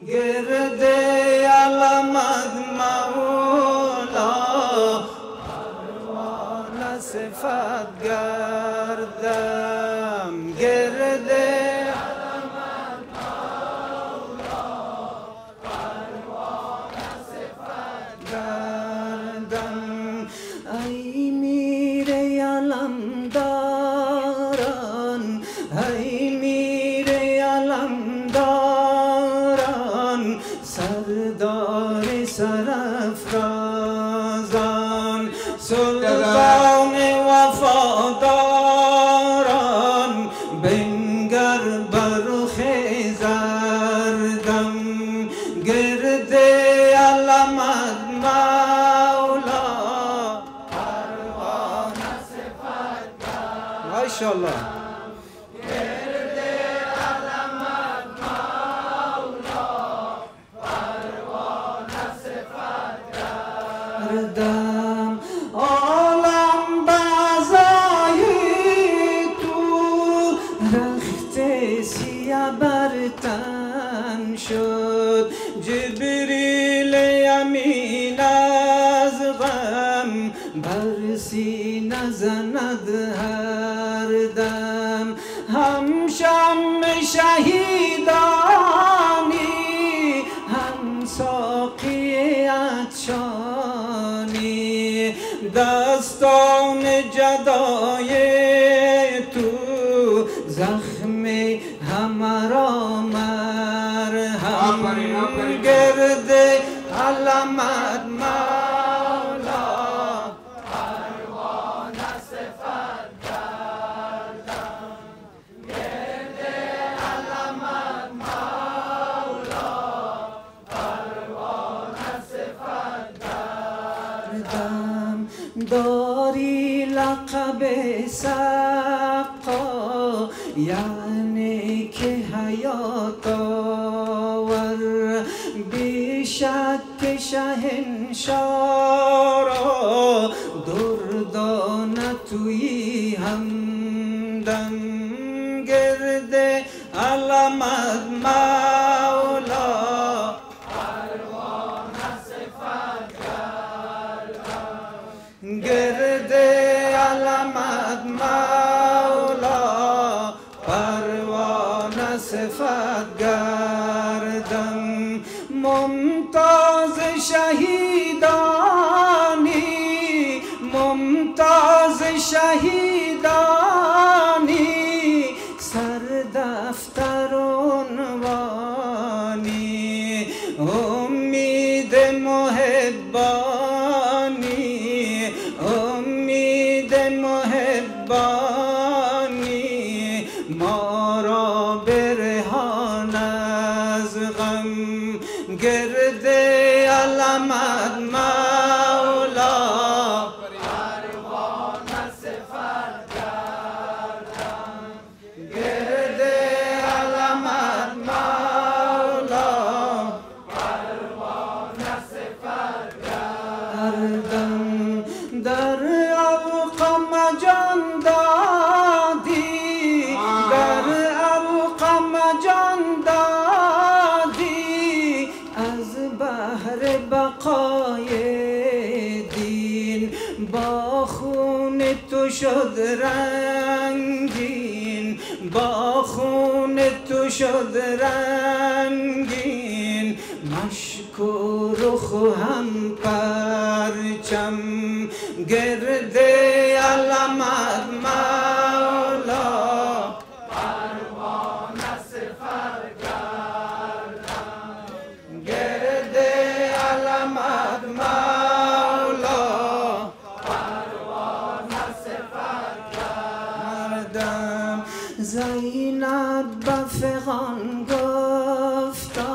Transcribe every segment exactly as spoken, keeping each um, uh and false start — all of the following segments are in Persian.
گرد علمت مولا پروانه صفت گردم گرد علمت مولا پروانه صفت گردم ای میره علمداران ای میره علمداران سردار سرافرازان سلطان وفاداران بنگر برخ زردم گرد علمت مولا پروانه صفت گردم ماشاءالله گرد علمت مولا پروانه صفت گردم عالم بازای تو رخت سیاه بر تن شد جبریل امین از غم بر سینه زند هر دم هم شم شهیدانی هم ساقی عطشانی دستان جدای تو زخم همه را مرهم گرد علمت مولا پروانه صفت گردم گرد علمت مولا پروانه صفت گردم داری لقب سقا یعنی که حیات آور بیشک شهنشاه را دردانه توی همدم گرد علمت مولا پروانه صفت گردم گرد علمت مولا پروانه صفت گردم ممتاز شهیدانی ممتاز شهیدانی سر دفتر عنوانی امید محبانی امید محبانی ما را برهان از غم گرد علمت مولا پروانه صفت گردم گرد علمت مولا پروانه صفت گردم در القم جان دادی در القم جان دادی از بحر بقای دین با خون تو شد رنگین با خون تو شد رنگین مشکور هم پرچم گرد علمت مولا پروانه صفت گردم گرد علمت مولا پروانه صفت گردم زینب به فغان گفتا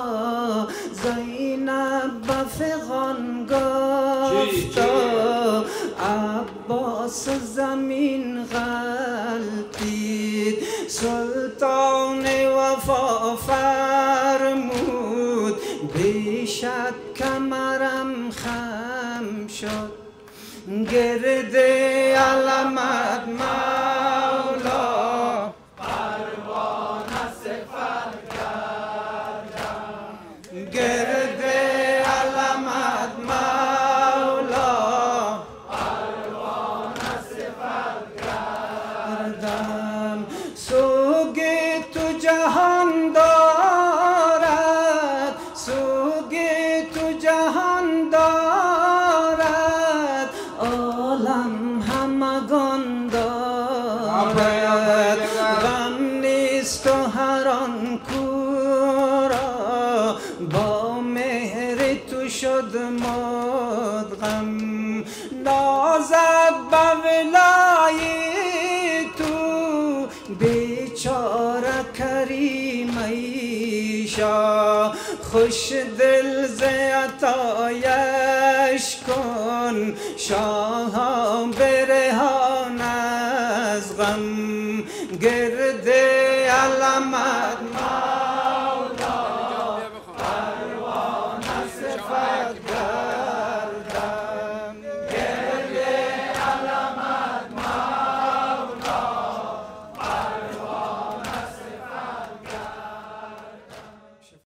زینب به فغان گفتا عباس زمین غلطید سلطان وفا فرمود بیشک کمرم خم شد گرد علمت مولا پروانه صفت گردم گرد علمت مولا پروانه صفت گردم سوگ تو جهان دارد سوگ تو جهان دارد عالم همگان دارد غم نیست و هر آن کورا با مهر تو شد مدغم نازد به ولای تو بیچاره کریم ایشا خوش دل ز عطایش کن شاه